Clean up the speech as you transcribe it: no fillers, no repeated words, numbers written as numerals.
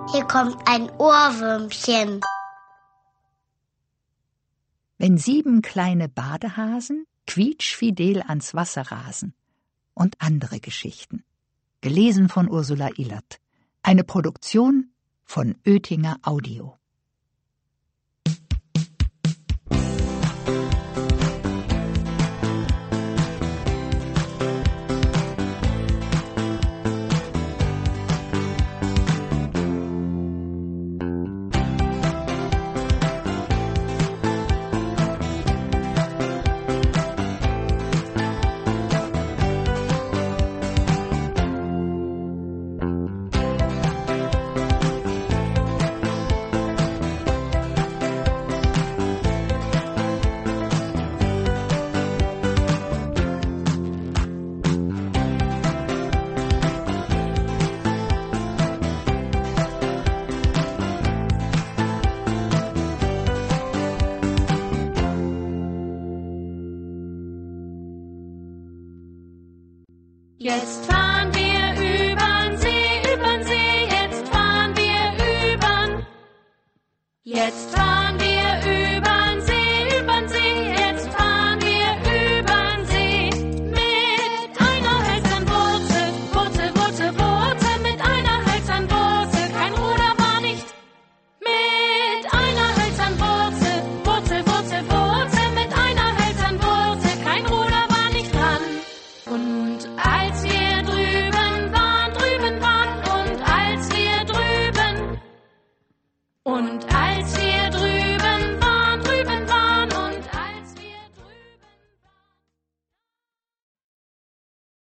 Hier kommt ein Ohrwürmchen. Wenn 7 kleine Badehasen quietschfidel ans Wasser rasen. Und andere Geschichten. Gelesen von Ursula Illert. Eine Produktion von Oetinger Audio. Jetzt fahren wir übern See, jetzt fahren wir übern. Jetzt fahren wir übern See, jetzt fahren wir übern See. Mit einer hölzernen Boote, mit einer hölzernen Boote, kein Ruder war nicht. Mit einer hölzernen Boote, mit einer hölzernen Boote, kein Ruder war nicht dran. Und